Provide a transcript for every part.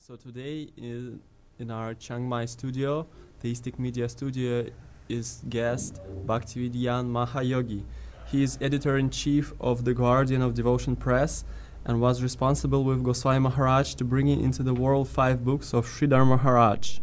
So today in our Chiang Mai studio, Theistic Media Studio, is guest Bhaktivedanta Mahayogi. He is editor-in-chief of the Guardian of Devotion Press and was responsible with Goswami Maharaj to bring into the world 5 books of Sridhar Maharaj.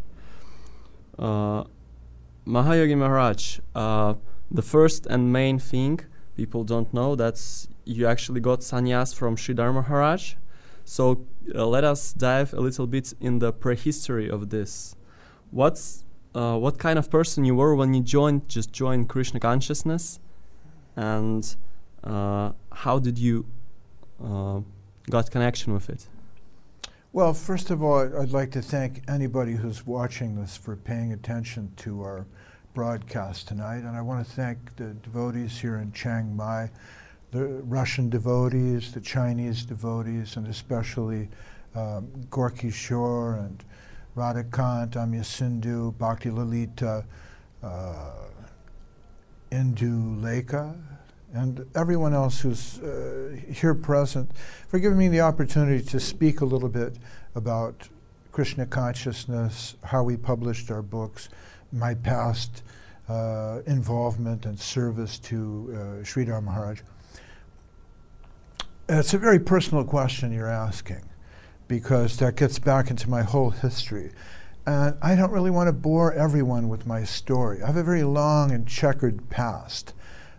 Mahayogi Maharaj, the first and main thing people don't know, that's you actually got sannyas from Sridhar Maharaj. So let us dive a little bit in the prehistory of this. What kind of person you were when you joined Krishna consciousness, and how did you got connection with it? Well, first of all, I'd like to thank anybody who's watching this for paying attention to our broadcast tonight, and I want to thank the devotees here in Chiang Mai, the Russian devotees, the Chinese devotees, and especially Gorky Shore and Radhakant, Amya Sindhu, Bhakti Lalita, Indu Lekha, and everyone else who's here present for giving me the opportunity to speak a little bit about Krishna consciousness, how we published our books, my past involvement and service to Sridhar Maharaj. It's a very personal question you're asking, because that gets back into my whole history. And I don't really want to bore everyone with my story. I have a very long and checkered past.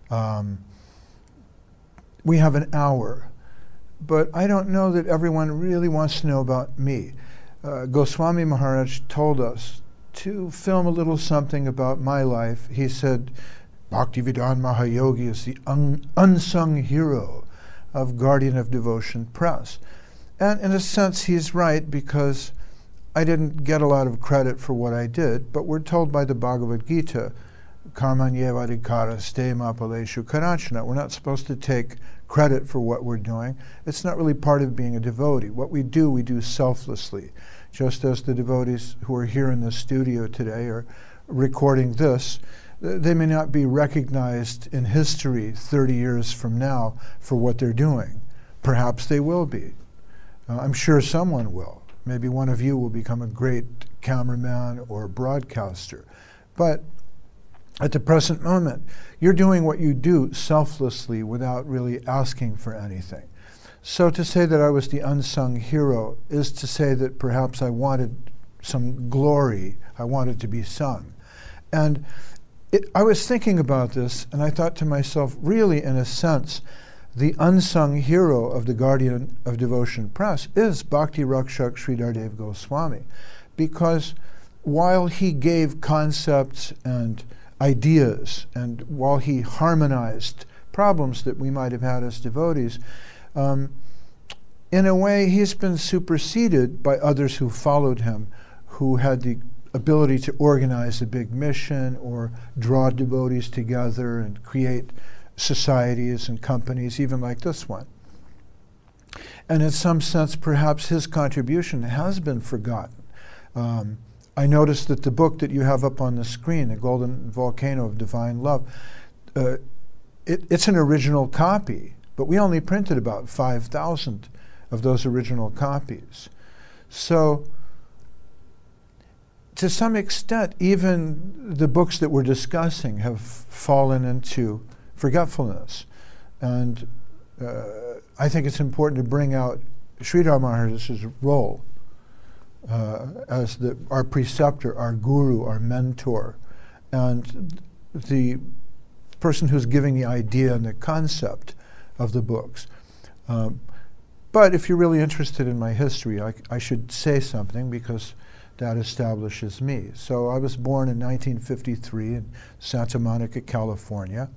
We have an hour, but I don't know that everyone really wants to know about me. Goswami Maharaj told us to film a little something about my life. He said, Bhaktivedanta Mahayogi is the unsung hero of Guardian of Devotion Press. And in a sense, he's right, because I didn't get a lot of credit for what I did, but we're told by the Bhagavad Gita, Karmanyevadhikara stema paleshu karachana. We're not supposed to take credit for what we're doing. It's not really part of being a devotee. What we do selflessly. Just as the devotees who are here in the studio today are recording this, they may not be recognized in history 30 years from now for what they're doing. Perhaps they will be. I'm sure someone will. Maybe one of you will become a great cameraman or broadcaster. But at the present moment, you're doing what you do selflessly without really asking for anything. So to say that I was the unsung hero is to say that perhaps I wanted some glory. I wanted to be sung. And I was thinking about this, and I thought to myself, really, in a sense, the unsung hero of the Guardian of Devotion Press is Bhakti Rakshak Sridhar Dev Goswami, because while he gave concepts and ideas, and while he harmonized problems that we might have had as devotees, in a way he's been superseded by others who followed him, who had the ability to organize a big mission or draw devotees together and create societies and companies, even like this one. And in some sense, perhaps his contribution has been forgotten. I noticed that the book that you have up on the screen, The Golden Volcano of Divine Love, it's an original copy, but we only printed about 5,000 of those original copies. So to some extent, even the books that we're discussing have fallen into forgetfulness. And I think it's important to bring out Sridhar Maharaj's role as our preceptor, our guru, our mentor, and the person who's giving the idea and the concept of the books. But if you're really interested in my history, I should say something, because that establishes me. So I was born in 1953 in Santa Monica, California.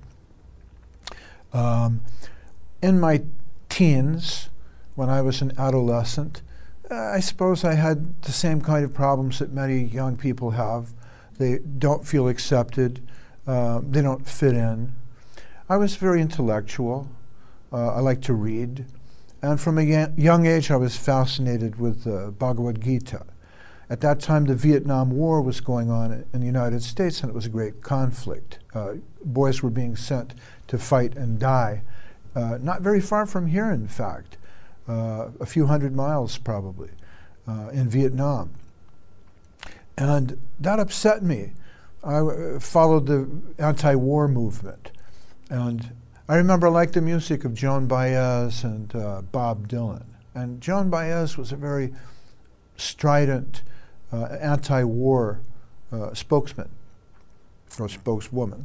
In my teens, when I was an adolescent, I suppose I had the same kind of problems that many young people have. They don't feel accepted. They don't fit in. I was very intellectual. I liked to read. And from a young age, I was fascinated with Bhagavad Gita. At that time, the Vietnam War was going on in the United States, and it was a great conflict. Boys were being sent to fight and die, not very far from here, in fact, a few hundred miles probably. in Vietnam. And that upset me. I followed the anti-war movement. And I remember I liked the music of Joan Baez and Bob Dylan. And Joan Baez was a very strident anti-war spokesman or spokeswoman.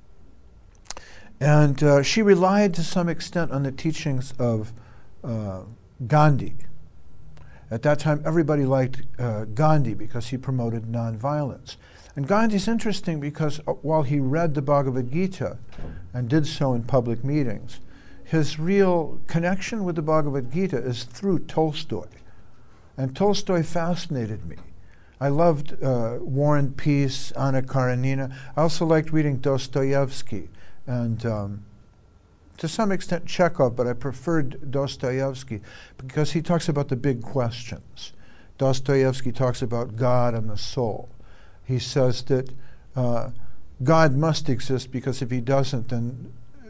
And she relied to some extent on the teachings of Gandhi. At that time, everybody liked Gandhi because he promoted nonviolence. And Gandhi's interesting because while he read the Bhagavad Gita and did so in public meetings, his real connection with the Bhagavad Gita is through Tolstoy. And Tolstoy fascinated me. I loved War and Peace, Anna Karenina. I also liked reading Dostoevsky and to some extent Chekhov, but I preferred Dostoevsky because he talks about the big questions. Dostoevsky talks about God and the soul. He says that God must exist because if he doesn't, then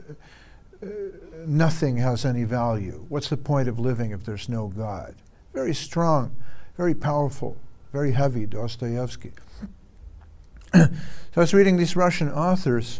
nothing has any value. What's the point of living if there's no God? Very strong, very powerful, very heavy, Dostoevsky. So I was reading these Russian authors.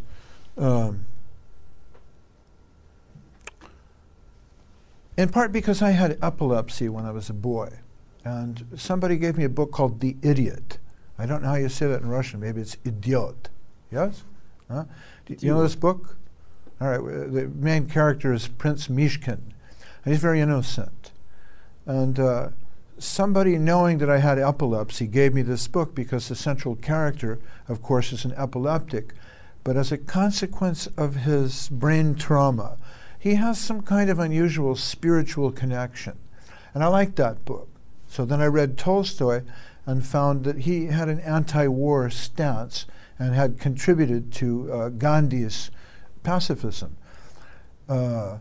In part because I had epilepsy when I was a boy. And somebody gave me a book called The Idiot. I don't know how you say that in Russian. Maybe it's idiot. Yes? Huh? Do you know this book? All right. The main character is Prince Mishkin. And he's very innocent. And somebody, knowing that I had epilepsy, gave me this book because the central character, of course, is an epileptic. But as a consequence of his brain trauma, he has some kind of unusual spiritual connection. And I liked that book. So then I read Tolstoy and found that he had an anti-war stance and had contributed to Gandhi's pacifism. But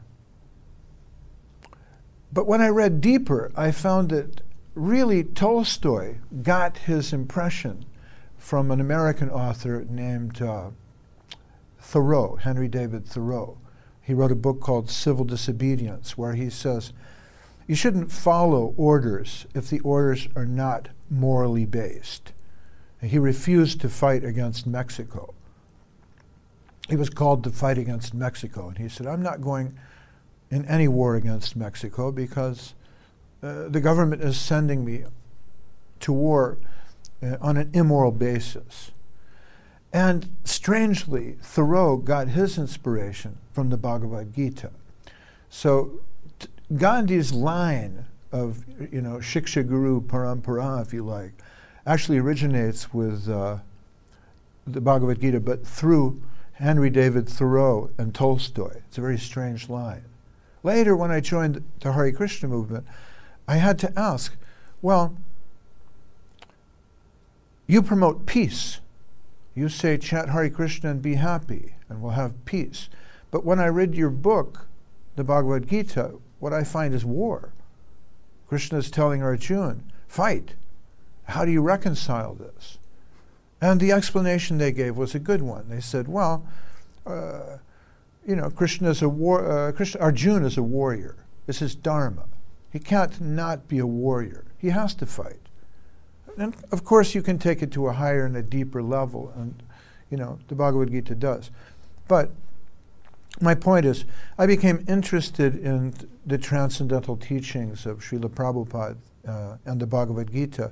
when I read deeper, I found that really Tolstoy got his impression from an American author named Thoreau, Henry David Thoreau. He wrote a book called Civil Disobedience, where he says, you shouldn't follow orders if the orders are not morally based. And he refused to fight against Mexico. He was called to fight against Mexico, and he said, I'm not going in any war against Mexico because the government is sending me to war on an immoral basis. And strangely, Thoreau got his inspiration from the Bhagavad Gita. So Gandhi's line of, Shiksha Guru Parampara, if you like, actually originates with the Bhagavad Gita, but through Henry David Thoreau and Tolstoy. It's a very strange line. Later, when I joined the Hare Krishna movement, I had to ask, well, you promote peace. You say, chant Hare Krishna and be happy, and we'll have peace. But when I read your book, the Bhagavad Gita, what I find is war. Krishna is telling Arjuna, fight. How do you reconcile this? And the explanation they gave was a good one. They said, well, Krishna is a Arjuna is a warrior. It's his dharma. He can't not be a warrior. He has to fight. And of course, you can take it to a higher and a deeper level, and the Bhagavad Gita does. But my point is, I became interested in the transcendental teachings of Srila Prabhupada and the Bhagavad Gita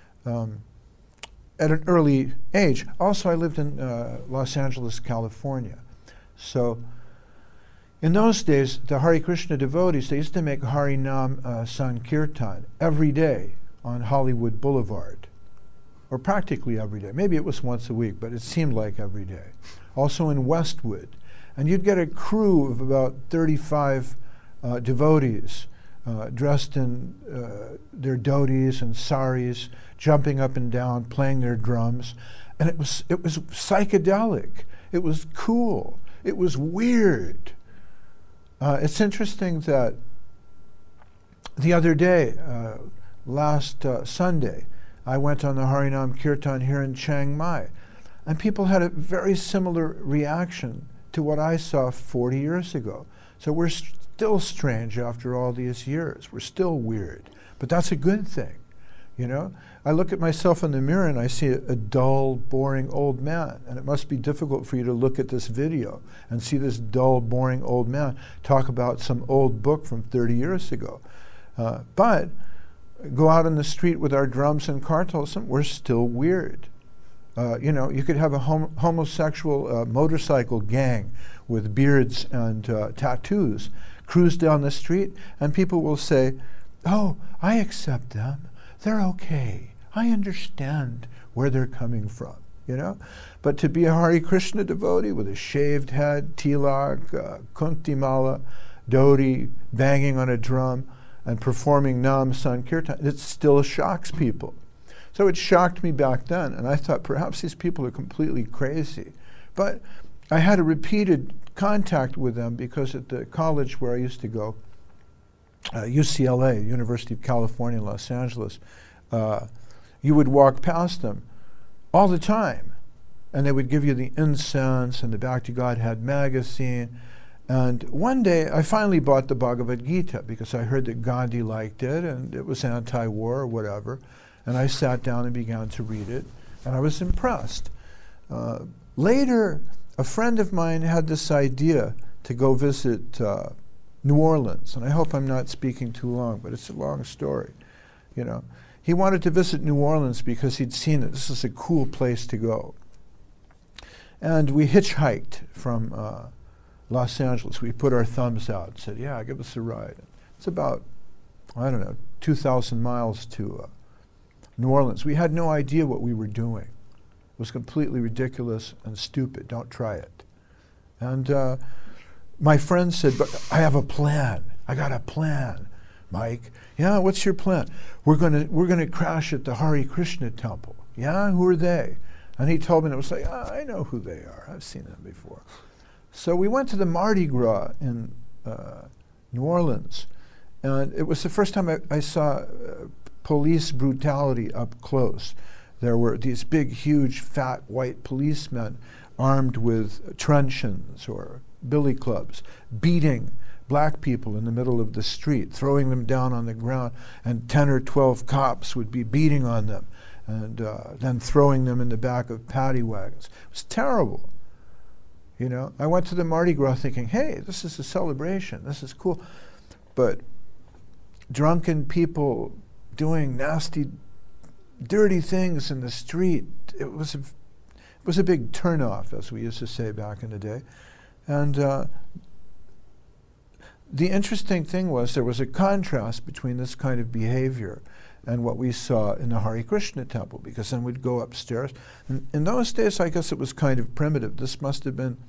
at an early age. Also, I lived in Los Angeles, California. So in those days, the Hare Krishna devotees, they used to make Harinam Sankirtan every day on Hollywood Boulevard, or practically every day. Maybe it was once a week, but it seemed like every day. Also in Westwood. And you'd get a crew of about 35 devotees dressed in their dhotis and saris, jumping up and down, playing their drums. And it was psychedelic. It was cool. It was weird. It's interesting that the other day, last Sunday, I went on the Harinam Kirtan here in Chiang Mai, and people had a very similar reaction to what I saw 40 years ago. So we're still strange after all these years. We're still weird. But that's a good thing. You know, I look at myself in the mirror and I see a dull, boring old man. And it must be difficult for you to look at this video and see this dull, boring old man talk about some old book from 30 years ago. But go out on the street with our drums and cartels, and we're still weird. You know, you could have a homosexual motorcycle gang with beards and tattoos cruise down the street, and people will say, "Oh, I accept them. They're okay. I understand where they're coming from," you know? But to be a Hare Krishna devotee with a shaved head, tilak, kunti mala, dhoti, banging on a drum, and performing Nam Sankirtan, it still shocks people. So it shocked me back then, and I thought perhaps these people are completely crazy. But I had a repeated contact with them because at the college where I used to go, UCLA, University of California, Los Angeles, you would walk past them all the time, and they would give you the incense and the Bhakti Godhead magazine. And one day, I finally bought the Bhagavad Gita because I heard that Gandhi liked it, and it was anti-war or whatever. And I sat down and began to read it, and I was impressed. Later, a friend of mine had this idea to go visit New Orleans, and I hope I'm not speaking too long, but it's a long story. You know, he wanted to visit New Orleans because he'd seen that this is a cool place to go. And we hitchhiked from Los Angeles. We put our thumbs out and said, "Yeah, give us a ride." It's about, I don't know, 2,000 miles to New Orleans. We had no idea what we were doing. It was completely ridiculous and stupid. Don't try it. And my friend said, "But I have a plan. I got a plan, Mike." "Yeah, what's your plan?" We're gonna crash at the Hare Krishna temple." "Yeah, who are they?" And he told me, and it was like, I know who they are. I've seen them before. So we went to the Mardi Gras in New Orleans, and it was the first time I saw police brutality up close. There were these big, huge, fat, white policemen armed with truncheons or billy clubs, beating black people in the middle of the street, throwing them down on the ground, and 10 or 12 cops would be beating on them and then throwing them in the back of paddy wagons. It was terrible. You know, I went to the Mardi Gras thinking, hey, this is a celebration, this is cool. But drunken people doing nasty, dirty things in the street, it was a big turnoff, as we used to say back in the day. And the interesting thing was there was a contrast between this kind of behavior and what we saw in the Hare Krishna temple, because then we'd go upstairs. And in those days, I guess it was kind of primitive. This must have been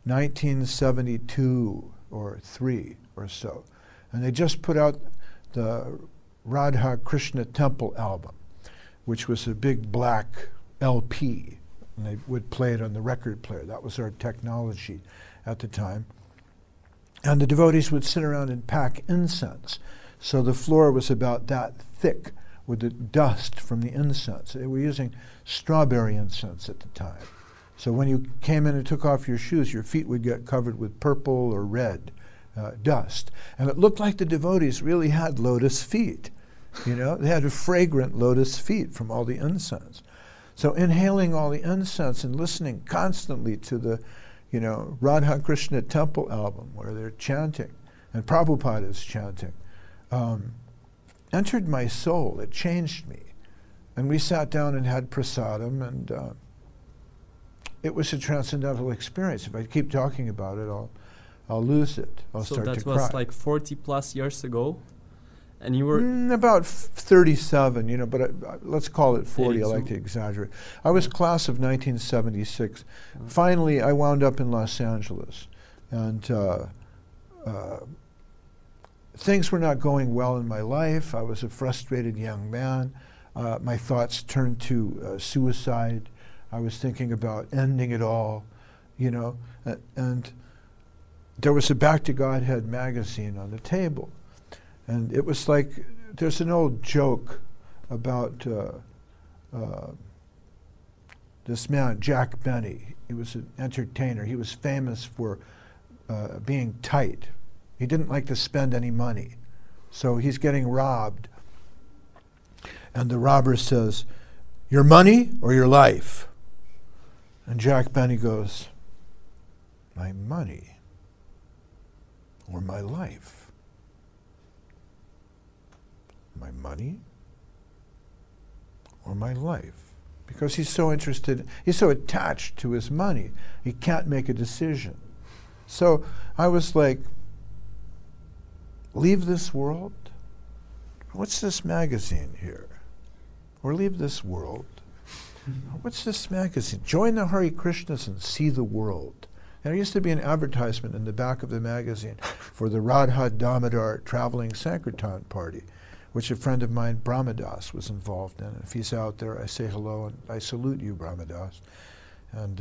1972 or 3 or so. And they just put out the Radha Krishna Temple album, which was a big black LP. And they would play it on the record player. That was our technology at the time. And the devotees would sit around and pack incense. So the floor was about that thick with the dust from the incense. They were using strawberry incense at the time. So when you came in and took off your shoes, your feet would get covered with purple or red dust. And it looked like the devotees really had lotus feet. You know, they had fragrant lotus feet from all the incense. So inhaling all the incense and listening constantly to the, you know, Radha Krishna Temple album where they're chanting, and Prabhupada is chanting, entered my soul. It changed me. And we sat down and had prasadam, and it was a transcendental experience. If I keep talking about it, I'll lose it. I'll start to cry. So that was like 40 plus years ago, and you were about 37, you know, but let's call it 40. 82. I like to exaggerate. I was class of 1976. Finally, I wound up in Los Angeles, and things were not going well in my life. I was a frustrated young man. My thoughts turned to suicide. I was thinking about ending it all, you know, and there was a Bhakti Godhead magazine on the table. And it was like, there's an old joke about this man, Jack Benny. He was an entertainer. He was famous for being tight. He didn't like to spend any money. So he's getting robbed. And the robber says, "Your money or your life?" And Jack Benny goes, "My money or my life?" My money or my life? Because he's so interested, he's so attached to his money, he can't make a decision. So I was like, leave this world? What's this magazine here? Or leave this world? What's this magazine? Join the Hare Krishnas and see the world. And there used to be an advertisement in the back of the magazine for the Radha Damodar Traveling Sankirtan Party, which a friend of mine, Brahmadas, was involved in. If he's out there, I say hello and I salute you, Brahmadas. And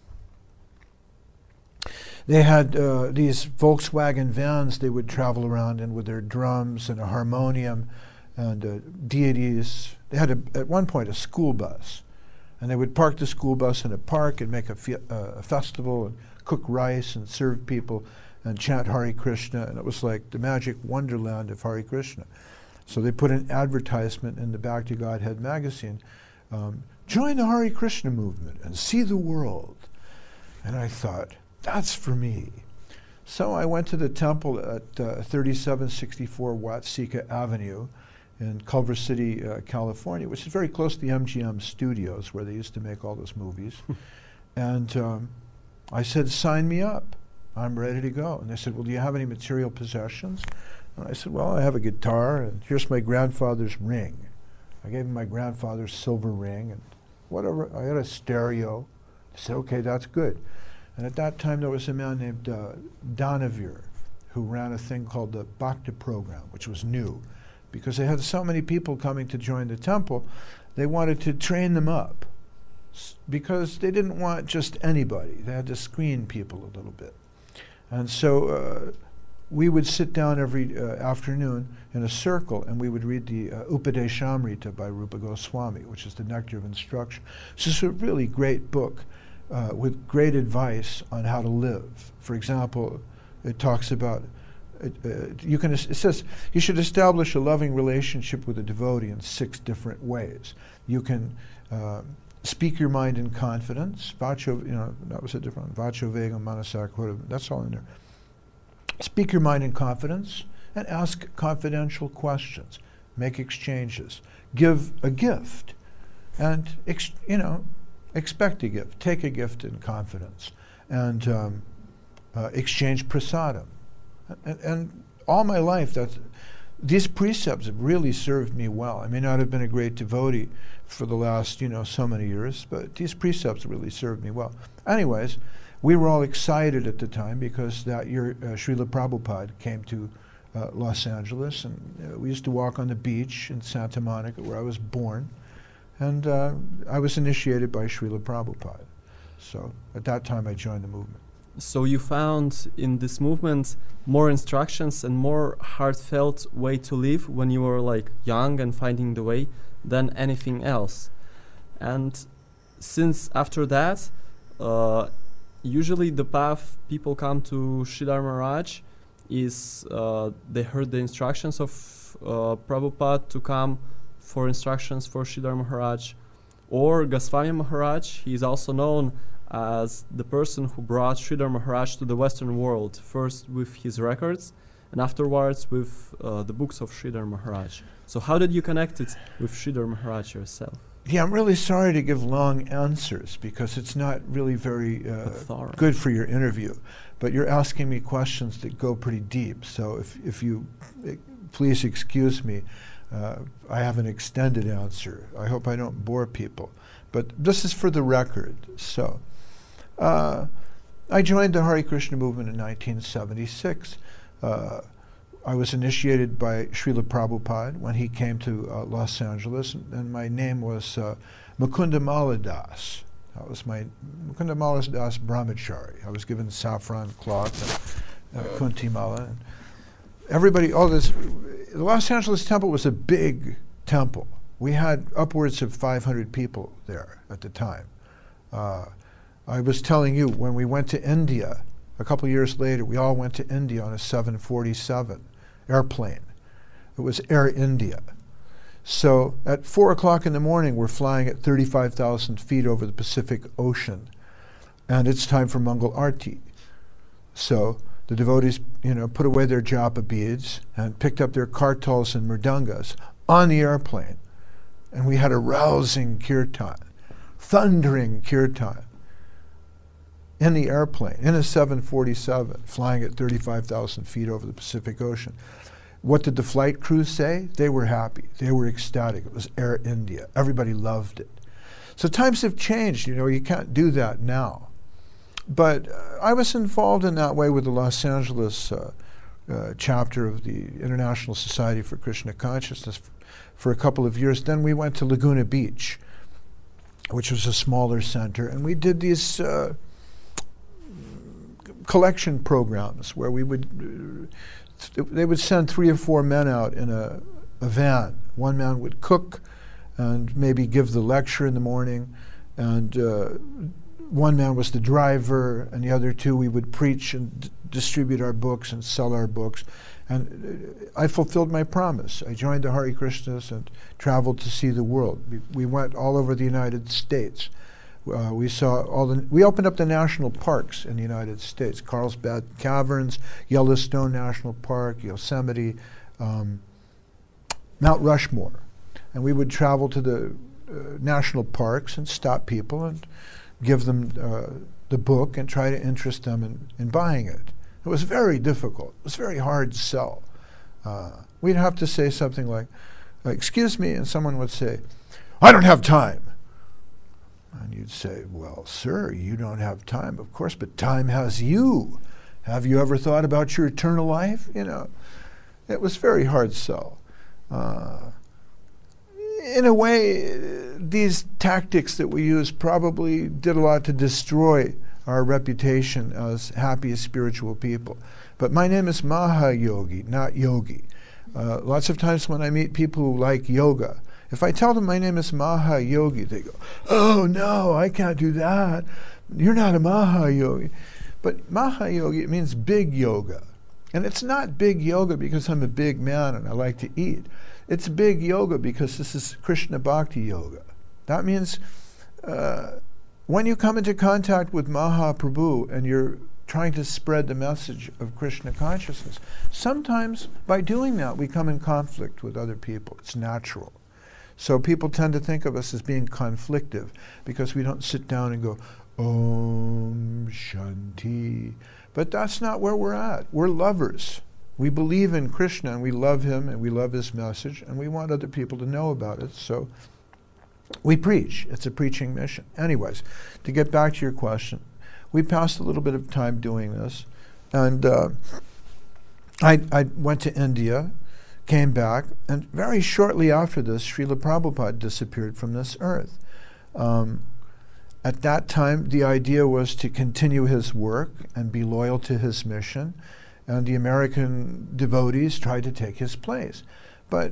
they had these Volkswagen vans they would travel around in with their drums and a harmonium and deities. They had, at one point, a school bus. And they would park the school bus in a park and make a festival and cook rice and serve people and chant Hare Krishna. And it was like the magic wonderland of Hare Krishna. So they put an advertisement in the Back to Godhead magazine, join the Hare Krishna movement and see the world. And I thought, that's for me. So I went to the temple at 3764 Watseka Avenue in Culver City, California, which is very close to the MGM studios where they used to make all those movies. And I said, sign me up. I'm ready to go. And they said, well, do you have any material possessions? And I said, well, I have a guitar, and here's my grandfather's ring. I gave him my grandfather's silver ring, and whatever. I had a stereo. I said, okay, that's good. And at that time, there was a man named Donavir who ran a thing called the Bhakti program, which was new. Because they had so many people coming to join the temple, they wanted to train them up. Because they didn't want just anybody. They had to screen people a little bit. And so we would sit down every afternoon in a circle and we would read the Upadeshamrita by Rupa Goswami, which is the Nectar of Instruction. So it's a really great book with great advice on how to live. For example, it talks about, it says you should establish a loving relationship with a devotee in 6 different ways. You can speak your mind in confidence. Vacho, that was a different one. Vacho vegam manasakura, that's all in there. Speak your mind in confidence and ask confidential questions. Make exchanges. Give a gift and, expect a gift. Take a gift in confidence. And exchange prasadam. And all my life, these precepts have really served me well. I may not have been a great devotee for the last, so many years, but these precepts really served me well. Anyways, we were all excited at the time because that year Srila Prabhupada came to Los Angeles, and we used to walk on the beach in Santa Monica, where I was born, and I was initiated by Srila Prabhupada. So at that time I joined the movement. So you found in this movement more instructions and more heartfelt way to live when you were like young and finding the way than anything else. And since after that, usually the path people come to Sridhar Maharaj is they heard the instructions of Prabhupada to come for instructions for Sridhar Maharaj, or Goswami Maharaj. He is also known as the person who brought Sridhar Maharaj to the Western world, first with his records and afterwards with the books of Sridhar Maharaj. So how did you connect it with Sridhar Maharaj yourself? Yeah, I'm really sorry to give long answers because it's not really very good for your interview. But you're asking me questions that go pretty deep. So if you please excuse me, I have an extended answer. I hope I don't bore people. But this is for the record. So I joined the Hare Krishna movement in 1976. I was initiated by Srila Prabhupada when he came to Los Angeles, and my name was Mukunda Maladas. That was my Mukunda Maladas Brahmachari. I was given saffron cloth and Kunti Mala. And everybody, the Los Angeles temple was a big temple. We had upwards of 500 people there at the time. I was telling you, when we went to India, a couple of years later, we all went to India on a 747 airplane. It was Air India. So at 4 o'clock in the morning, we're flying at 35,000 feet over the Pacific Ocean, and it's time for Mangal Arti. So the devotees, put away their japa beads and picked up their kartals and mridangas on the airplane. And we had a rousing kirtan, thundering kirtan, in the airplane, in a 747, flying at 35,000 feet over the Pacific Ocean. What did the flight crew say? They were happy. They were ecstatic. It was Air India. Everybody loved it. So times have changed. You can't do that now. But I was involved in that way with the Los Angeles chapter of the International Society for Krishna Consciousness for a couple of years. Then we went to Laguna Beach, which was a smaller center, and we did these collection programs where they would send 3 or 4 men out in a van. One man would cook and maybe give the lecture in the morning, and one man was the driver, and the other 2 we would preach and distribute our books and sell our books. And I fulfilled my promise. I joined the Hare Krishnas and traveled to see the world. We went all over the United States. We opened up the national parks in the United States: Carlsbad Caverns, Yellowstone National Park, Yosemite, Mount Rushmore. And we would travel to the national parks and stop people and give them the book and try to interest them in buying it. It was very difficult. It was very hard to sell. We'd have to say something like, "Excuse me," and someone would say, "I don't have time." And you'd say, "Well, sir, you don't have time, of course, but time has you. Have you ever thought about your eternal life?" It was very hard to sell. In a way, these tactics that we use probably did a lot to destroy our reputation as happy spiritual people. But my name is Mahayogi, not Yogi. Lots of times when I meet people who like yoga, if I tell them my name is Mahayogi, they go, "Oh no, I can't do that. You're not a Mahayogi." But Mahayogi, it means big yoga. And it's not big yoga because I'm a big man and I like to eat. It's big yoga because this is Krishna Bhakti yoga. That means when you come into contact with Mahaprabhu and you're trying to spread the message of Krishna consciousness, sometimes by doing that we come in conflict with other people. It's natural. So people tend to think of us as being conflictive because we don't sit down and go, "Om Shanti." But that's not where we're at. We're lovers. We believe in Krishna and we love him and we love his message and we want other people to know about it. So we preach. It's a preaching mission. Anyways, to get back to your question, we passed a little bit of time doing this. And I went to India, came back, and very shortly after this, Srila Prabhupada disappeared from this earth. At that time, the idea was to continue his work and be loyal to his mission, and the American devotees tried to take his place. But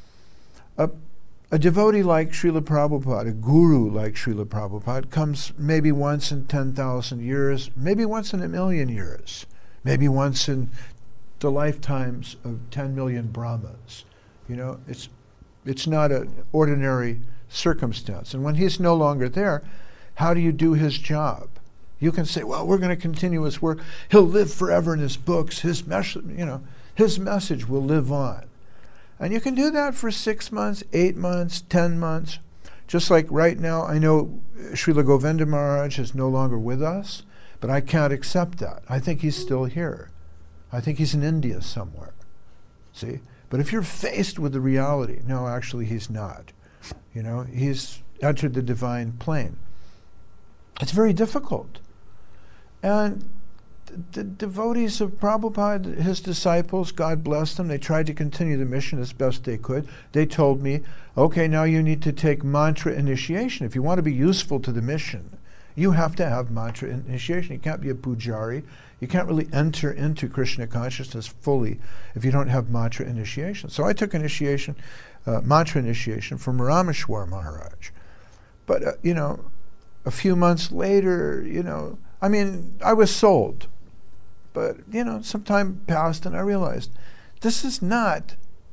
a devotee like Srila Prabhupada, a guru like Srila Prabhupada, comes maybe once in 10,000 years, maybe once in 1,000,000 years, maybe once in the lifetimes of 10 million Brahmas. It's not an ordinary circumstance. And when he's no longer there, how do you do his job? You can say, "Well, we're going to continue his work. He'll live forever in his books. His message will live on." And you can do that for 6 months, 8 months, 10 months. Just like right now, I know Srila Govinda Maharaj is no longer with us, but I can't accept that. I think he's still here. I think he's in India somewhere. See? But if you're faced with the reality, no, actually he's not. He's entered the divine plane. It's very difficult. And the devotees of Prabhupada, his disciples, God bless them, they tried to continue the mission as best they could. They told me, "Okay, now you need to take mantra initiation. If you want to be useful to the mission, you have to have mantra initiation. You can't be a pujari. You can't really enter into Krishna consciousness fully if you don't have mantra initiation." So I took mantra initiation from Rameshwar Maharaj. But, a few months later, I was sold. But, some time passed and I realized this is not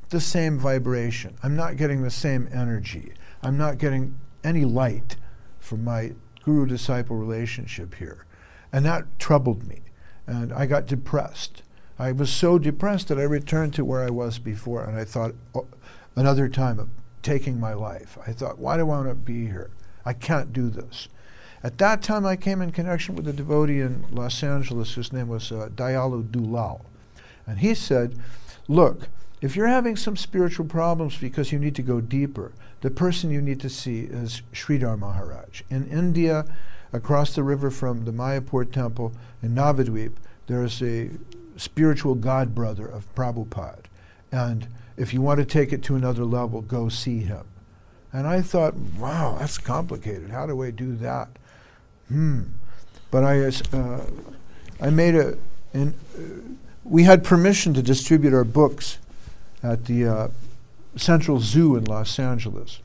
the same vibration. I'm not getting the same energy. I'm not getting any light from my guru-disciple relationship here. And that troubled me. And I got depressed. I was so depressed that I returned to where I was before, and I thought another time of taking my life. I thought, why do I want to be here? I can't do this. At that time, I came in connection with a devotee in Los Angeles whose name was Dayalu Dulal. And he said, look, if you're having some spiritual problems because you need to go deeper, the person you need to see is Sridhar Maharaj. In India, across the river from the Mayapur temple in Navadvip, there's a spiritual god brother of Prabhupada. And if you want to take it to another level, go see him. And I thought, wow, that's complicated. How do I do that? But I made we had permission to distribute our books at the Central Zoo in Los Angeles.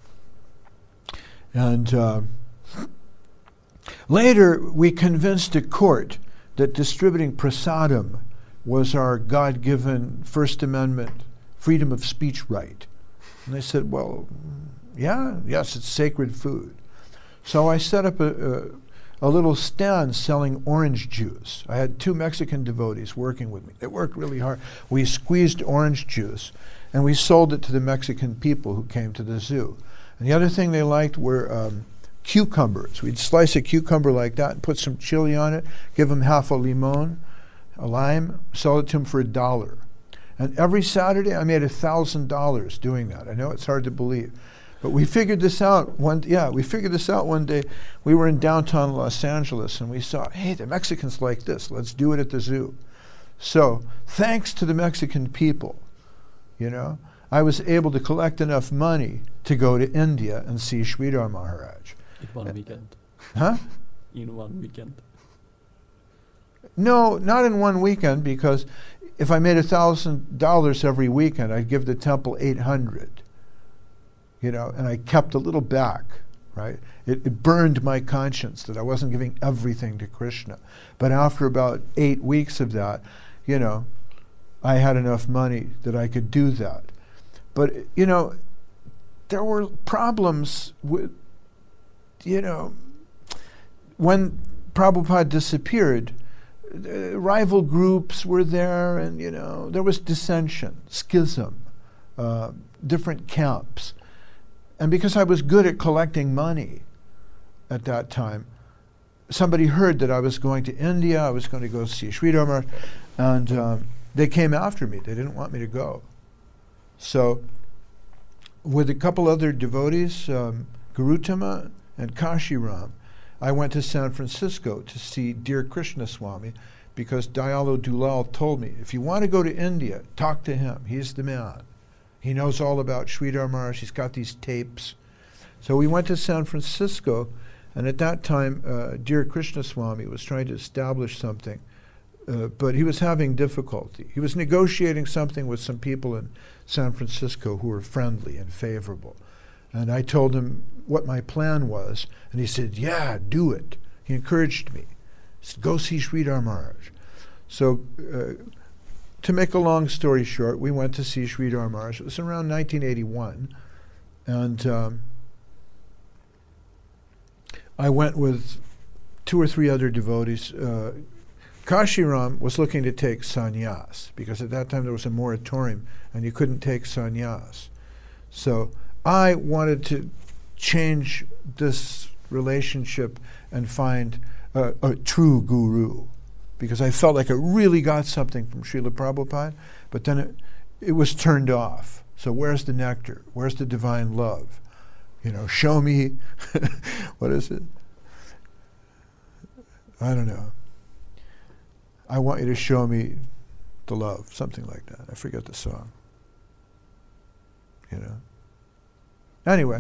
And later, we convinced a court that distributing prasadam was our God-given First Amendment freedom of speech right. And they said, well, yes, it's sacred food. So I set up a little stand selling orange juice. I had 2 Mexican devotees working with me. They worked really hard. We squeezed orange juice, and we sold it to the Mexican people who came to the zoo. And the other thing they liked were cucumbers. We'd slice a cucumber like that and put some chili on it, give them half a limon, a lime, sell it to them for $1. And every Saturday, I made $1,000 doing that. I know it's hard to believe. But we figured this out one day. We were in downtown Los Angeles, and we saw, hey, the Mexicans like this. Let's do it at the zoo. So thanks to the Mexican people, I was able to collect enough money to go to India and see Sridhar Maharaj. In one weekend. Huh? In one weekend. No, not in one weekend, because if I made $1,000 every weekend, I'd give the temple $800. And I kept a little back, right? It burned my conscience that I wasn't giving everything to Krishna. But after about 8 weeks of that, I had enough money that I could do that. But, there were problems with, when Prabhupada disappeared, rival groups were there, and, there was dissension, schism, different camps. And because I was good at collecting money at that time, somebody heard that I was going to India, I was going to go see Sridhar Maharaj, and they came after me. They didn't want me to go. So with a couple other devotees, Gautama and Kashiram, I went to San Francisco to see Dear Krishna Swami, because Dayalu Dulal told me, if you want to go to India, talk to him. He's the man. He knows all about Sridhar Maharaj. He's got these tapes. So we went to San Francisco, and at that time, Dear Krishna Swami was trying to establish something, but he was having difficulty. He was negotiating something with some people in San Francisco who were friendly and favorable. And I told him what my plan was, and he said, yeah, do it. He encouraged me. He said, go see Sridhar Maharaj. So to make a long story short, we went to see Sridhar Maharaj. It was around 1981, and I went with 2 or 3 other devotees. Kashiram was looking to take sannyas, because at that time there was a moratorium, and you couldn't take sannyas. So I wanted to change this relationship and find a true guru, because I felt like I really got something from Srila Prabhupada, but then it was turned off. So where's the nectar? Where's the divine love? Show me, what is it? I don't know. I want you to show me the love, something like that. I forget the song. Anyway,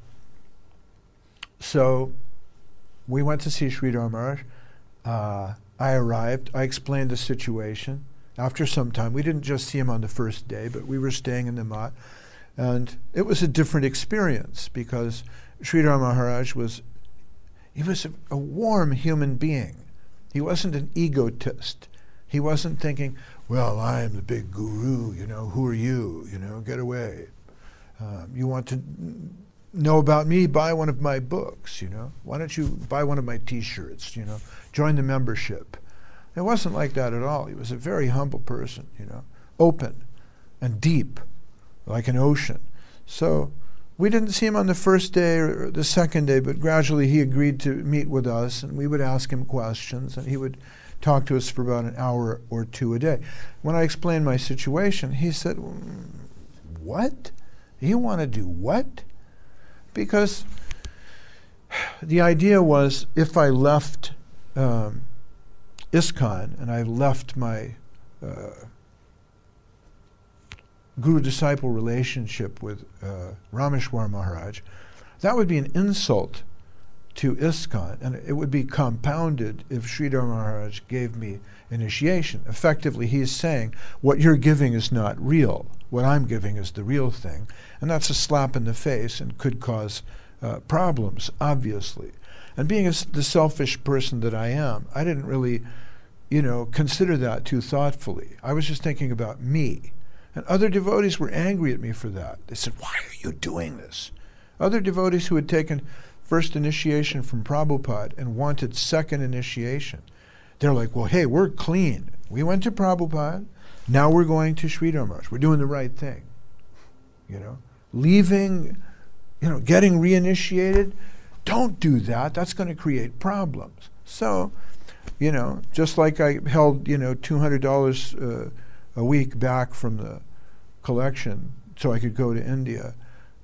so we went to see Sridhar Maharaj. I arrived. I explained the situation. After some time, we didn't just see him on the first day, but we were staying in the mat. And it was a different experience, because Sridhar Maharaj was a warm human being. He wasn't an egotist. He wasn't thinking, well, I am the big guru, who are you, get away. You want to know about me, buy one of my books, Why don't you buy one of my T-shirts, join the membership. It wasn't like that at all. He was a very humble person, open and deep, like an ocean. So we didn't see him on the first day or the second day, but gradually he agreed to meet with us, and we would ask him questions, and he would talk to us for about an hour or two a day. When I explained my situation, he said, what? You want to do what? Because the idea was, if I left ISKCON and I left my guru-disciple relationship with Rameshwar Maharaj, that would be an insult to ISKCON, and it would be compounded if Sridhar Maharaj gave me initiation. Effectively, he's saying, what you're giving is not real. What I'm giving is the real thing. And that's a slap in the face and could cause problems, obviously. And being the selfish person that I am, I didn't really, consider that too thoughtfully. I was just thinking about me. And other devotees were angry at me for that. They said, why are you doing this? Other devotees who had taken first initiation from Prabhupada and wanted second initiation, they're like, well, hey, we're clean. We went to Prabhupada. Now we're going to Sridhar Maharaj. We're doing the right thing. Leaving, getting reinitiated, don't do that. That's going to create problems. So, just like I held, $200 a week back from the collection so I could go to India,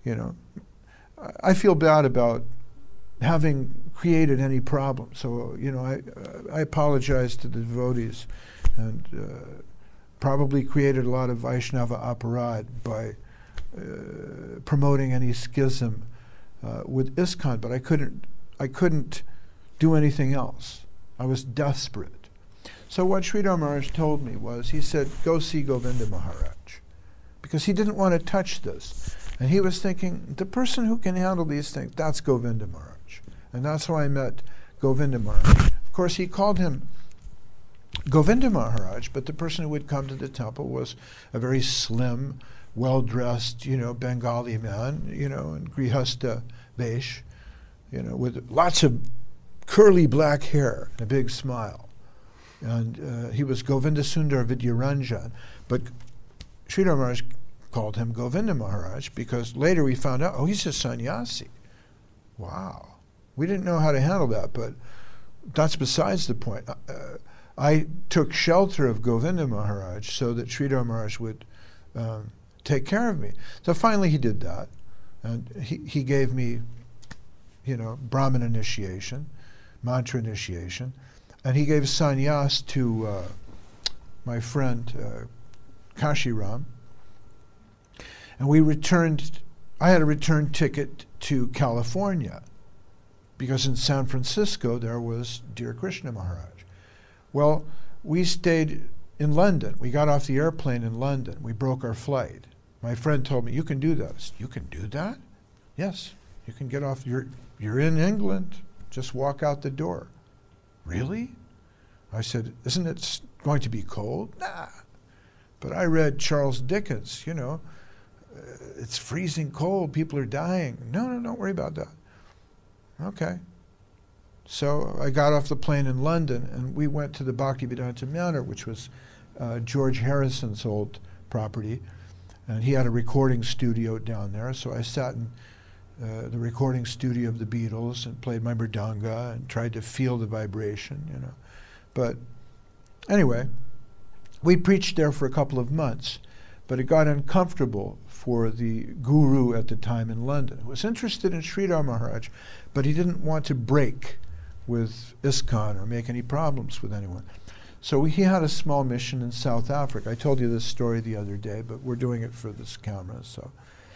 I feel bad about having created any problem. So, I apologize to the devotees and probably created a lot of Vaishnava aparad by promoting any schism with ISKCON, but I couldn't do anything else. I was desperate. So what Sridhar Maharaj told me was, he said, go see Govinda Maharaj, because he didn't want to touch this. And he was thinking, the person who can handle these things, that's Govinda Maharaj. And that's how I met Govinda Maharaj. Of course, he called him Govinda Maharaj, but the person who would come to the temple was a very slim, well-dressed, Bengali man, in Grihastha Vesh, with lots of curly black hair and a big smile. And he was Govinda Sundar Vidyaranjan, but Sridhar Maharaj called him Govinda Maharaj because later we found out, he's a sannyasi. Wow. We didn't know how to handle that, but that's besides the point. I took shelter of Govinda Maharaj so that Sridhar Maharaj would take care of me. So finally he did that, and he gave me, Brahmin initiation, mantra initiation, and he gave sannyas to my friend Kashiram. And we returned, I had a return ticket to California because in San Francisco there was Dear Krishna Maharaj. Well, we stayed in London. We got off the airplane in London. We broke our flight. My friend told me, you can do that. I said, you can do that? Yes, you can get off. You're in England. Just walk out the door. Really? I said, isn't it going to be cold? Nah. But I read Charles Dickens, it's freezing cold, people are dying. No, don't worry about that. Okay. So I got off the plane in London, and we went to the Bhaktivedanta Manor, which was George Harrison's old property, and he had a recording studio down there. So I sat in the recording studio of the Beatles and played my mridanga and tried to feel the vibration, But anyway, we preached there for a couple of months, but it got uncomfortable for the guru at the time in London, who was interested in Sridhar Maharaj, but he didn't want to break with ISKCON or make any problems with anyone. So he had a small mission in South Africa. I told you this story the other day, but we're doing it for this camera. So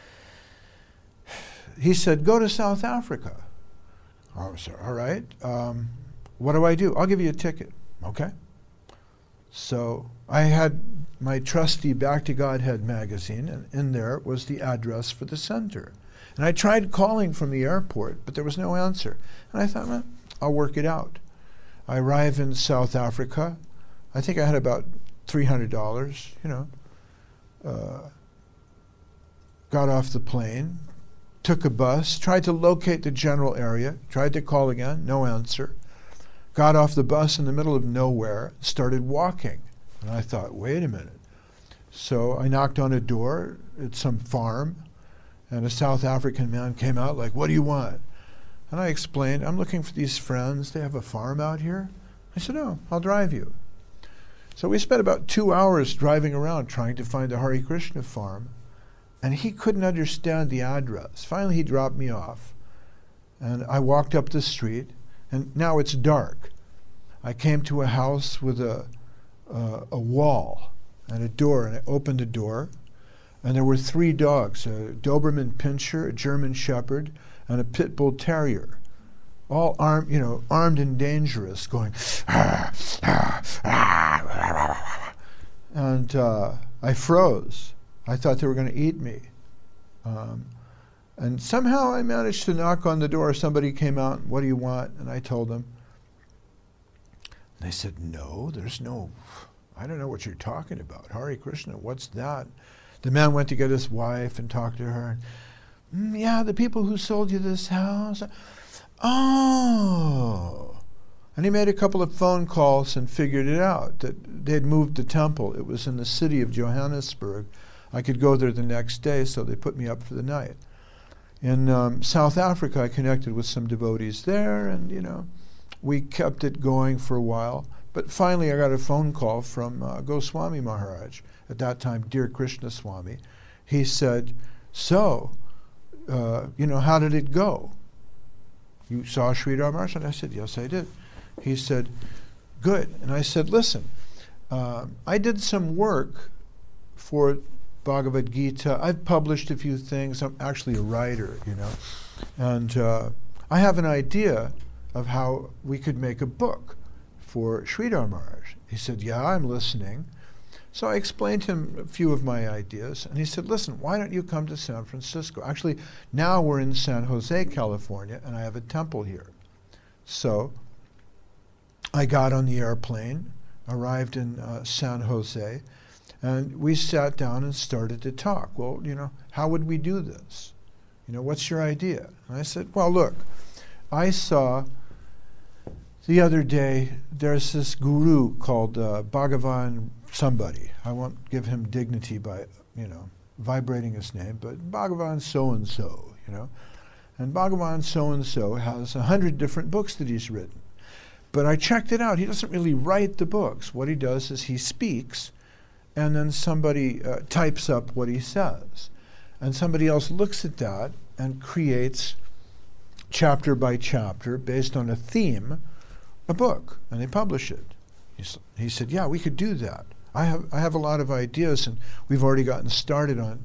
he said, go to South Africa. I said, all right. What do I do? I'll give you a ticket. Okay. So I had my trusty Back to Godhead magazine, and in there was the address for the center. And I tried calling from the airport, but there was no answer. And I thought, well, I'll work it out. I arrive in South Africa. I think I had about $300, you know. Got off the plane, took a bus, tried to locate the general area, tried to call again, no answer. Got off the bus in the middle of nowhere, started walking. And I thought, wait a minute. So I knocked on a door at some farm, and a South African man came out like, what do you want? And I explained, I'm looking for these friends. They have a farm out here. I said, oh, I'll drive you. So we spent about 2 hours driving around trying to find a Hare Krishna farm, and he couldn't understand the address. Finally, he dropped me off, and I walked up the street, and now it's dark. I came to a house with a wall and a door, and I opened the door, and there were 3 dogs, a Doberman Pinscher, a German Shepherd, and a Pit Bull Terrier, all armed, you know, armed and dangerous, going, and I froze. I thought they were going to eat me. And somehow I managed to knock on the door. Somebody came out, what do you want? And I told them. And they said, no, there's no, I don't know what you're talking about. Hare Krishna, what's that? The man went to get his wife and talked to her. Yeah, the people who sold you this house. Oh. And he made a couple of phone calls and figured it out, that they'd moved the temple. It was in the city of Johannesburg. I could go there the next day, so they put me up for the night. In South Africa, I connected with some devotees there, and, you know, we kept it going for a while. But finally, I got a phone call from Goswami Maharaj, at that time, Dear Krishna Swami. He said, so, you know, how did it go? You saw Sridhar Maharaj? And I said, yes, I did. He said, good. And I said, listen, I did some work for Bhagavad Gita. I've published a few things. I'm actually a writer, you know. And I have an idea of how we could make a book for Sridhar Maharaj. He said, yeah, I'm listening. So I explained to him a few of my ideas, and he said, listen, why don't you come to San Francisco? Actually, now we're in San Jose, California, and I have a temple here. So I got on the airplane, arrived in San Jose, and we sat down and started to talk. Well, you know, how would we do this? You know, what's your idea? And I said, well, look, I saw the other day, there's this guru called Bhagavan somebody. I won't give him dignity by, you know, vibrating his name, but Bhagavan so-and-so, you know. And Bhagavan so-and-so has 100 different books that he's written. But I checked it out. He doesn't really write the books. What he does is he speaks, and then somebody types up what he says. And somebody else looks at that and creates, chapter by chapter, based on a theme, a book, and they publish it. He said, yeah, we could do that. I have a lot of ideas, and we've already gotten started on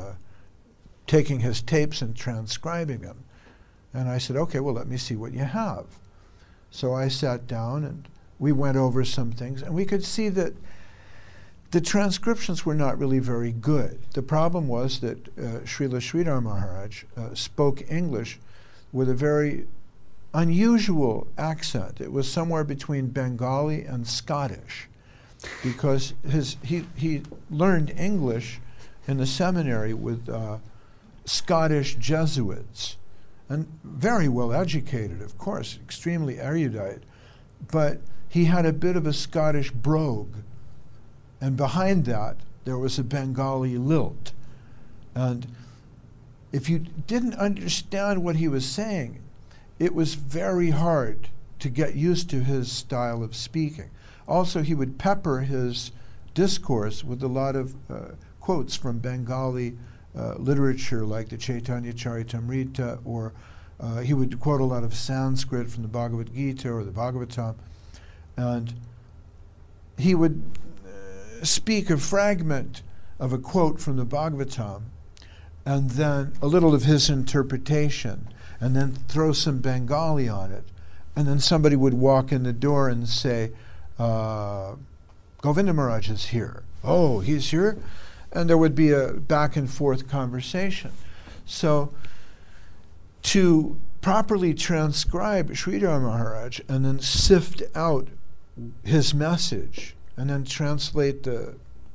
taking his tapes and transcribing them. And I said, okay, well, let me see what you have. So I sat down, and we went over some things, and we could see that the transcriptions were not really very good. The problem was that Srila Sridhar Maharaj spoke English with a very unusual accent. It was somewhere between Bengali and Scottish, because he learned English in the seminary with Scottish Jesuits, and very well educated, of course, extremely erudite, but he had a bit of a Scottish brogue, and behind that there was a Bengali lilt. And if you didn't understand what he was saying, it was very hard to get used to his style of speaking. Also, he would pepper his discourse with a lot of quotes from Bengali literature, like the Chaitanya Charitamrita, or he would quote a lot of Sanskrit from the Bhagavad Gita or the Bhagavatam. And he would speak a fragment of a quote from the Bhagavatam, and then a little of his interpretation, and then throw some Bengali on it. And then somebody would walk in the door and say, Govinda Maharaj is here. Oh, he's here? And there would be a back and forth conversation. So to properly transcribe Sridhar Maharaj and then sift out his message and then translate the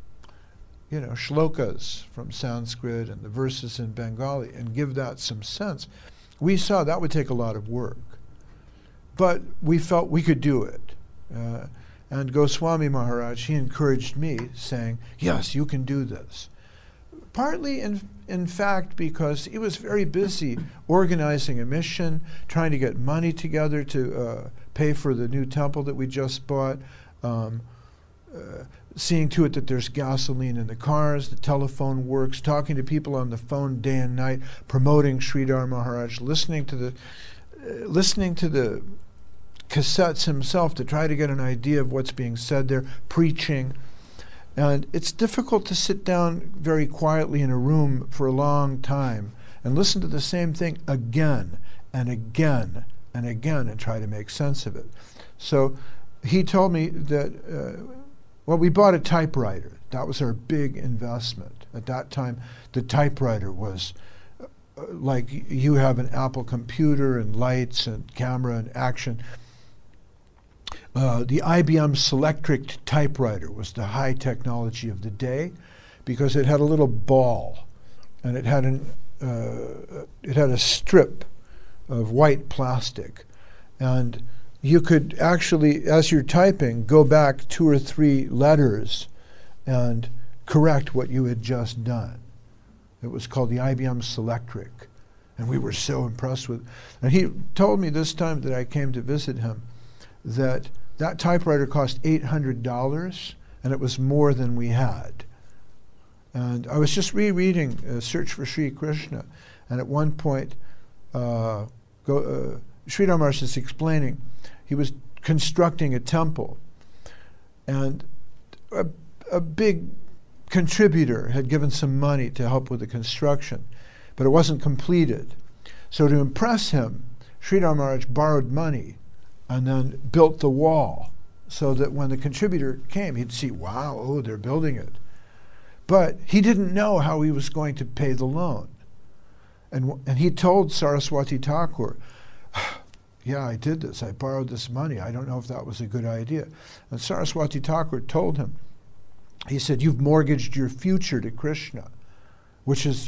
shlokas from Sanskrit and the verses in Bengali and give that some sense. We saw that would take a lot of work, but we felt we could do it. And Goswami Maharaj, he encouraged me, saying, yes, you can do this. Partly, in fact, because he was very busy organizing a mission, trying to get money together to pay for the new temple that we just bought, seeing to it that there's gasoline in the cars, the telephone works, talking to people on the phone day and night, promoting Sridhar Maharaj, listening to the cassettes himself to try to get an idea of what's being said there, preaching. And it's difficult to sit down very quietly in a room for a long time and listen to the same thing again and again and again and try to make sense of it. So he told me that, we bought a typewriter. That was our big investment. At that time, the typewriter was like you have an Apple computer and lights and camera and action. The IBM Selectric typewriter was the high technology of the day because it had a little ball and it had a strip of white plastic, and you could actually, as you're typing, go back 2 or 3 letters and correct what you had just done. It was called the IBM Selectric, and we were so impressed with it. And he told me this time that I came to visit him that typewriter cost $800, and it was more than we had. And I was just rereading Search for Sri Krishna, and at one point, Sridhar Maharaj is explaining, he was constructing a temple, and a big contributor had given some money to help with the construction, but it wasn't completed. So to impress him, Sridhar Maharaj borrowed money and then built the wall so that when the contributor came, he'd see, wow, oh, they're building it. But he didn't know how he was going to pay the loan. And he told Saraswati Thakur, yeah, I did this. I borrowed this money. I don't know if that was a good idea. And Saraswati Thakur told him, he said, you've mortgaged your future to Krishna, which is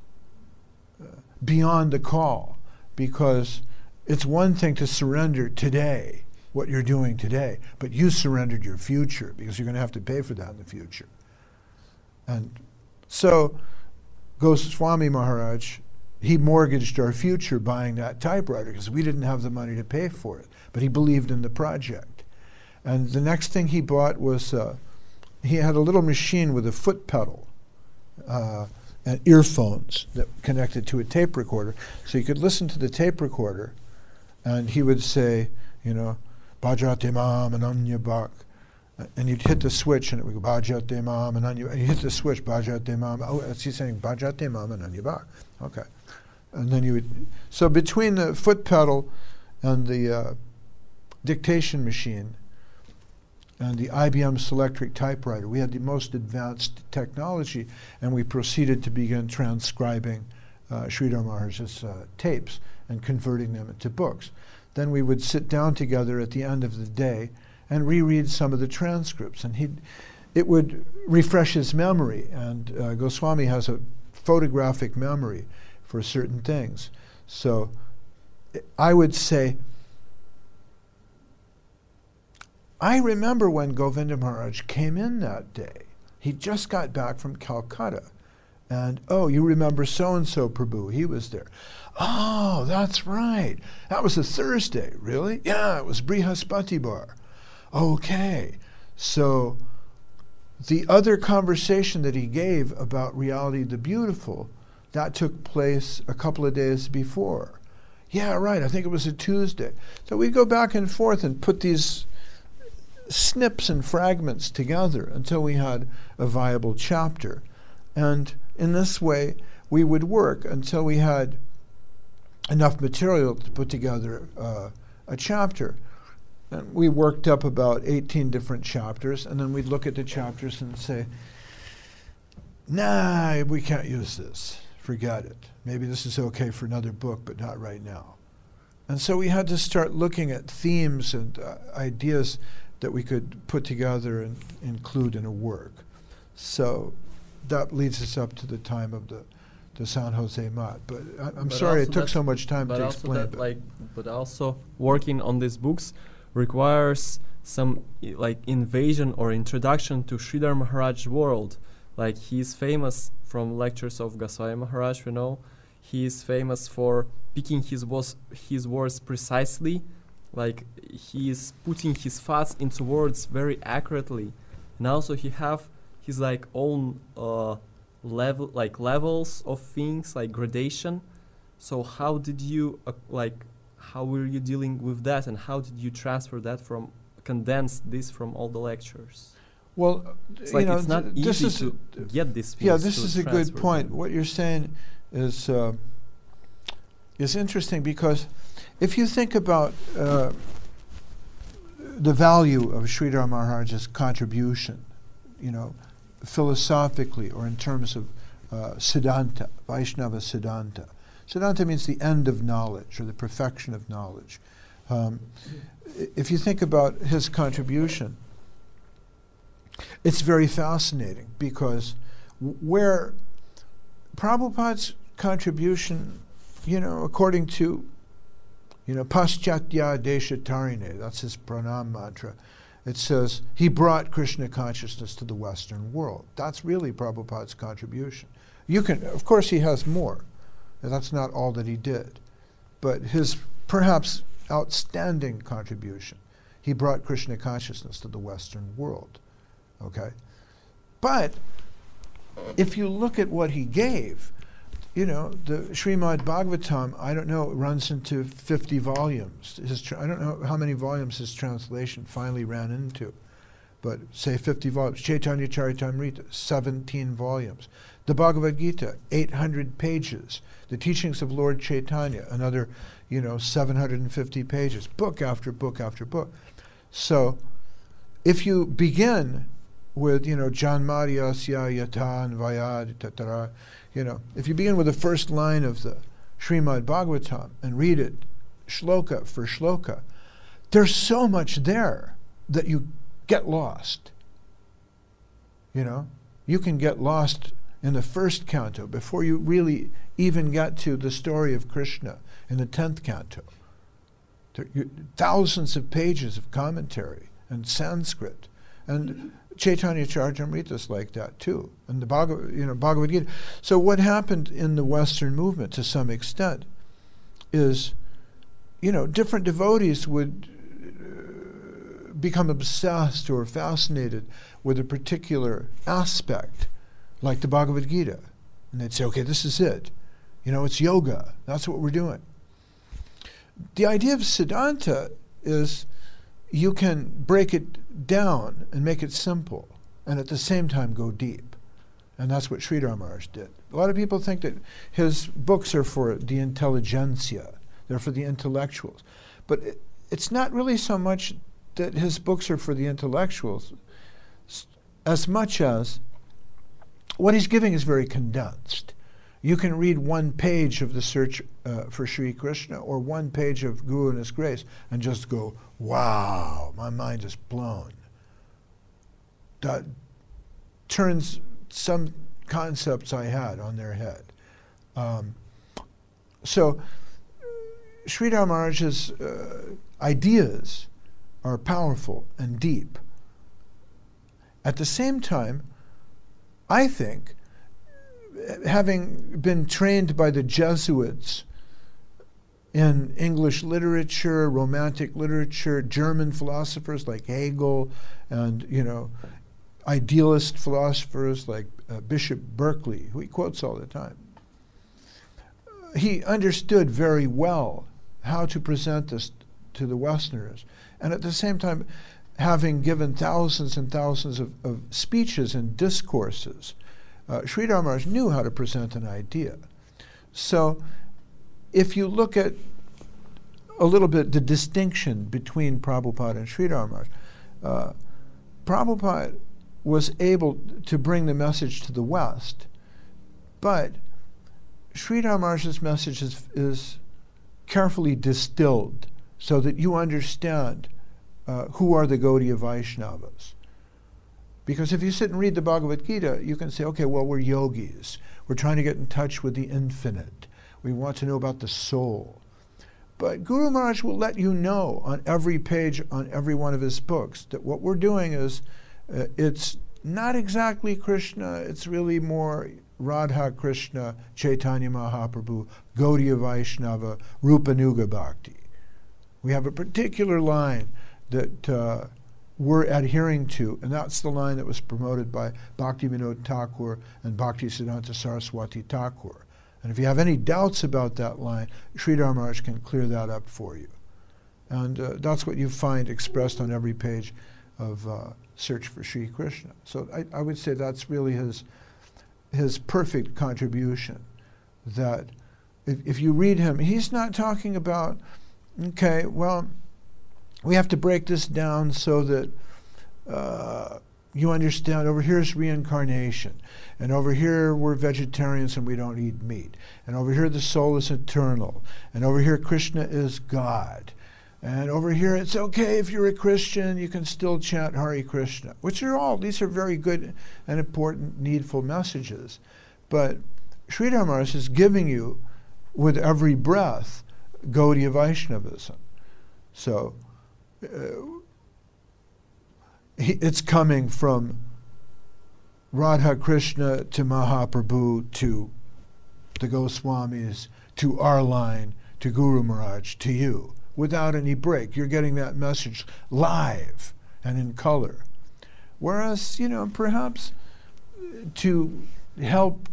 beyond the call, because it's one thing to surrender today, what you're doing today, but you surrendered your future because you're going to have to pay for that in the future. And so Goswami Maharaj, he mortgaged our future buying that typewriter because we didn't have the money to pay for it, but he believed in the project. And the next thing he bought was, he had a little machine with a foot pedal and earphones that connected to a tape recorder, so you could listen to the tape recorder, and he would say, Bhajate Mam Ananya Bhak, and you'd hit the switch, and it would go Bhajate Mam Ananya, and you hit the switch, Bhajate Mam, oh, he's saying Bhajate Mam Ananya Bhak, okay. And then you would, so between the foot pedal and the dictation machine and the IBM Selectric typewriter, we had the most advanced technology, and we proceeded to begin transcribing Sridhar Maharaj's tapes and converting them into books. Then we would sit down together at the end of the day and reread some of the transcripts, and it would refresh his memory, and Goswami has a photographic memory for certain things. So I would say, I remember when Govinda Maharaj came in that day. He just got back from Calcutta. And, oh, you remember so-and-so Prabhu, he was there. Oh, that's right. That was a Thursday, really? Yeah, it was Brihaspatibar. Okay. So the other conversation that he gave about reality the beautiful, that took place a couple of days before. Yeah, right, I think it was a Tuesday. So we go back and forth and put these snips and fragments together until we had a viable chapter. And in this way, we would work until we had enough material to put together a chapter. And we worked up about 18 different chapters, and then we'd look at the chapters and say, nah, we can't use this. Forget it. Maybe this is okay for another book, but not right now. And so we had to start looking at themes and ideas that we could put together and include in a work. So that leads us up to the time of the San Jose Mat. But I'm sorry it took so much time to explain. But also working on these books requires some like invasion or introduction to Sridhar Maharaj's world. Like he's famous from lectures of Goswami Maharaj, you know. He is famous for picking his words precisely. Like he is putting his thoughts into words very accurately. And also he have his like own levels of things, like gradation. So how did you how were you dealing with that, and how did you transfer that condense this from all the lectures? Well, it's like it's not easy to get this. Yeah, this is a good point. What you're saying is interesting, because if you think about the value of Sridhar Maharaj's contribution, you know, philosophically or in terms of Siddhanta, Vaishnava Siddhanta. Siddhanta means the end of knowledge or the perfection of knowledge. If you think about his contribution, it's very fascinating, because where Prabhupada's contribution, you know, according to, you know, Paschatya Deshatarine, that's his pranam mantra, it says he brought Krishna consciousness to the Western world. That's really Prabhupada's contribution. You can, of course, he has more. And that's not all that he did. But his perhaps outstanding contribution, he brought Krishna consciousness to the Western world. Okay? But if you look at what he gave, you know, the Srimad Bhagavatam, I don't know, it runs into 50 volumes. I don't know how many volumes his translation finally ran into, but say 50 volumes. Chaitanya Charitamrita, 17 volumes. The Bhagavad Gita, 800 pages. The teachings of Lord Chaitanya, another, you know, 750 pages. Book after book after book. So if you begin with, you know, Janmaryasya Yatan Vayad Tatara, you know, if you begin with the first line of the Srimad Bhagavatam and read it shloka for shloka, there's so much there that you get lost. You know, you can get lost in the first canto before you really even get to the story of Krishna in the 10th canto. Thousands of pages of commentary and Sanskrit, and Chaitanya Charitamrita is like that too, and the Bhagavad Gita. So what happened in the Western movement to some extent is, you know, different devotees would become obsessed or fascinated with a particular aspect, like the Bhagavad Gita, and they'd say, okay, this is it. You know, it's yoga. That's what we're doing. The idea of Siddhanta is you can break it down and make it simple, and at the same time go deep. And that's what Sridhar Maharaj did. A lot of people think that his books are for the intelligentsia. They're for the intellectuals. But it's not really so much that his books are for the intellectuals as much as what he's giving is very condensed. You can read one page of the search for Sri Krishna or one page of Guru and His Grace and just go, wow, my mind is blown. That turns some concepts I had on their head. So Sridhar Maharaj's ideas are powerful and deep. At the same time, I think, having been trained by the Jesuits in English literature, Romantic literature, German philosophers like Hegel, and, you know, idealist philosophers like Bishop Berkeley, who he quotes all the time, he understood very well how to present this to the Westerners. And at the same time, having given thousands and thousands of speeches and discourses, Sridhar Maharaj knew how to present an idea. So if you look at a little bit the distinction between Prabhupada and Sridhar Maharaj, Prabhupada was able to bring the message to the West, but Sridhar Maharaj's message is carefully distilled so that you understand who are the Gaudiya Vaishnavas. Because if you sit and read the Bhagavad Gita, you can say, okay, well, we're yogis. We're trying to get in touch with the infinite. We want to know about the soul. But Guru Maharaj will let you know on every page, on every one of his books, that what we're doing is, it's not exactly Krishna, it's really more Radha Krishna, Chaitanya Mahaprabhu, Gaudiya Vaishnava, Rupanuga Bhakti. We have a particular line that we're adhering to, and that's the line that was promoted by Bhakti Vinod Thakur and Bhakti Siddhanta Saraswati Thakur. And if you have any doubts about that line, Sridhar Maharaj can clear that up for you. And that's what you find expressed on every page of Search for Sri Krishna. So I would say that's really his perfect contribution, that if you read him, he's not talking about, okay, well, we have to break this down so that you understand, over here is reincarnation, and over here we're vegetarians and we don't eat meat, and over here the soul is eternal, and over here Krishna is God, and over here it's okay if you're a Christian, you can still chant Hare Krishna, which are all, these are very good and important, needful messages. But Sridhar Maharaj is giving you, with every breath, Gaudiya Vaishnavism. So it's coming from Radha Krishna to Mahaprabhu to the Goswamis to our line to Guru Maharaj to you, without any break. You're getting that message live and in color. Whereas, perhaps to help,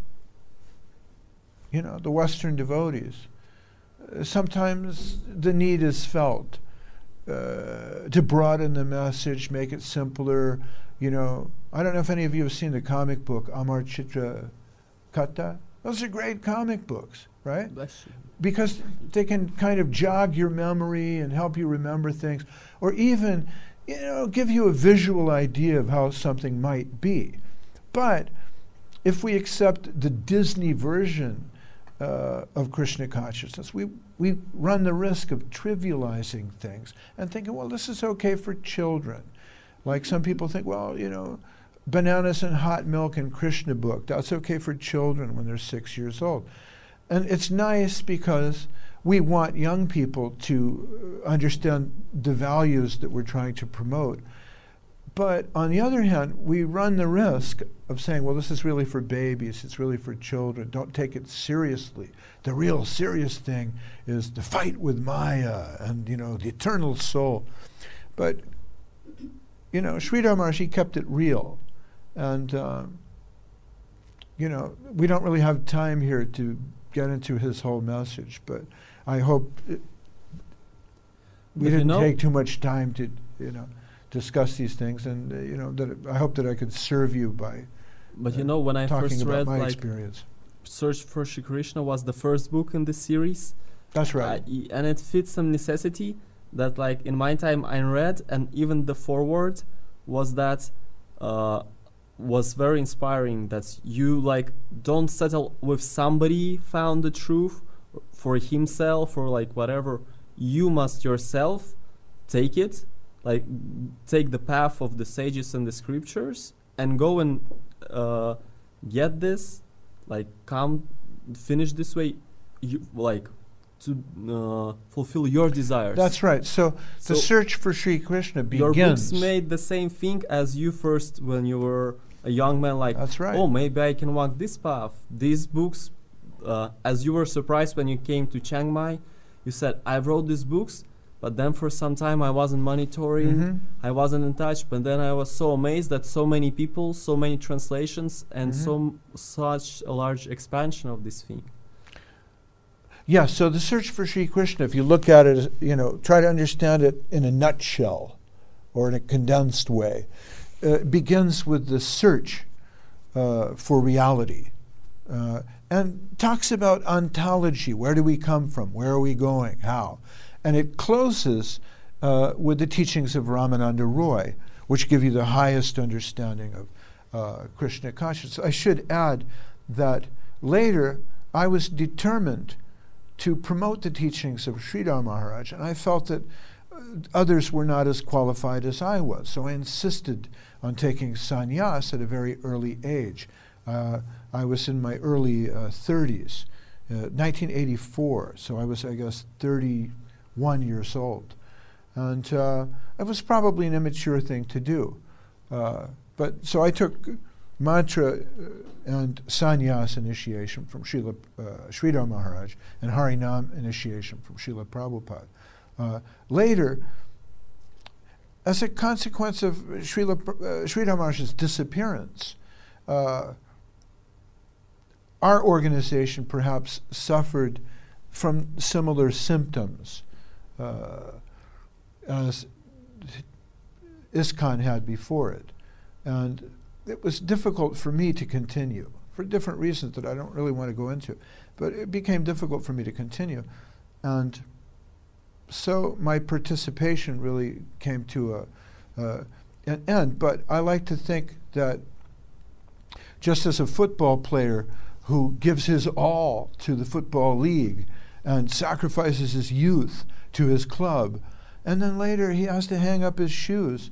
the Western devotees, sometimes the need is felt to broaden the message, make it simpler. I don't know if any of you have seen the comic book Amar Chitra Katha. Those are great comic books, right? Because they can kind of jog your memory and help you remember things, or even, give you a visual idea of how something might be. But if we accept the Disney version of Krishna consciousness, we run the risk of trivializing things and thinking, well, this is okay for children. Like some people think, well, bananas and hot milk and Krishna book, that's okay for children when they're 6 years old. And it's nice because we want young people to understand the values that we're trying to promote. But on the other hand, we run the risk of saying, well, this is really for babies, it's really for children, don't take it seriously. The real serious thing is the fight with Maya and, the eternal soul. But, Sridhar Maharaj, he kept it real. And, we don't really have time here to get into his whole message, but I hope we didn't take too much time to, discuss these things, and that I hope that I could serve you by. But when I first read my experience, Search for Sri Krishna was the first book in this series. That's right, and it fits some necessity that, in my time, I read, and even the foreword was that was very inspiring. That you don't settle with somebody found the truth for himself or whatever. You must yourself take it. Take the path of the sages and the scriptures and go and get this, finish this way, to fulfill your desires. That's right. So the search for Sri Krishna begins. Your books made the same thing as you first when you were a young man. That's right. Oh, maybe I can walk this path. These books, as you were surprised when you came to Chiang Mai, you said, I wrote these books. But then for some time I wasn't monitoring, I wasn't in touch, but then I was so amazed that so many people, so many translations, and such a large expansion of this thing. Yeah, so the search for Sri Krishna, if you look at it, try to understand it in a nutshell or in a condensed way, begins with the search for reality and talks about ontology. Where do we come from? Where are we going? How? And it closes with the teachings of Ramananda Roy, which give you the highest understanding of Krishna consciousness. I should add that later I was determined to promote the teachings of Sridhar Maharaj, and I felt that others were not as qualified as I was. So I insisted on taking sannyas at a very early age. I was in my early 30s, 1984, so I was, I guess, 31 years old. And it was probably an immature thing to do. But so I took mantra and sannyas initiation from Srila Sridhar Maharaj and Harinam initiation from Srila Prabhupada. Later, as a consequence of Sridhar Maharaj's disappearance, our organization perhaps suffered from similar symptoms as ISKCON had before it. And it was difficult for me to continue, for different reasons that I don't really want to go into. But it became difficult for me to continue. And so my participation really came to an end. But I like to think that just as a football player who gives his all to the football league and sacrifices his youth to his club, and then later he has to hang up his shoes,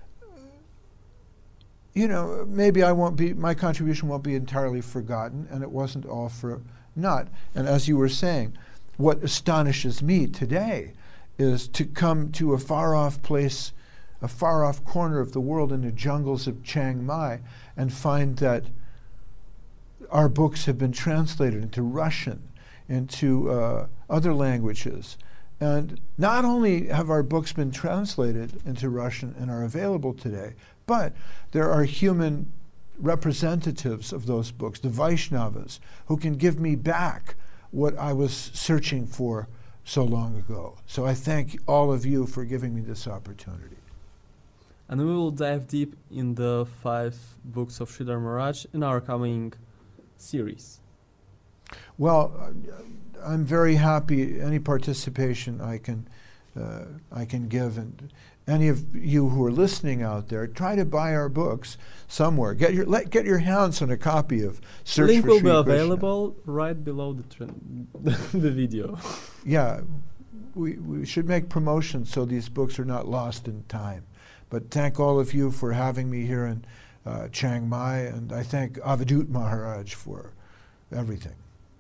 you know, maybe my contribution won't be entirely forgotten, and it wasn't all for naught. And as you were saying, what astonishes me today is to come to a far-off place, a far-off corner of the world in the jungles of Chiang Mai, and find that our books have been translated into Russian, into other languages. And not only have our books been translated into Russian and are available today, but there are human representatives of those books, the Vaishnavas, who can give me back what I was searching for so long ago. So I thank all of you for giving me this opportunity. And we will dive deep in the 5 books of Sridhar Maharaj in our coming series. Well, I'm very happy any participation I can give, and any of you who are listening out there, try to buy our books somewhere. Get your hands on a copy of Search Link for will Sri be Krishna. available right below the video. Yeah, we should make promotion so these books are not lost in time. But thank all of you for having me here in Chiang Mai, and I thank Avadut Maharaj for everything.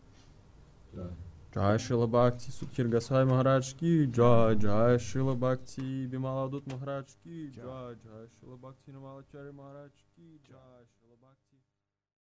Jai Srila Bhakti Sudhir Goswami Maharaj ki Jai, Jai Srila Bhakti Bimala Dut Maharaj ki Jai, Jai Srila Bhakti Namalacharya Maharaj ki Jai.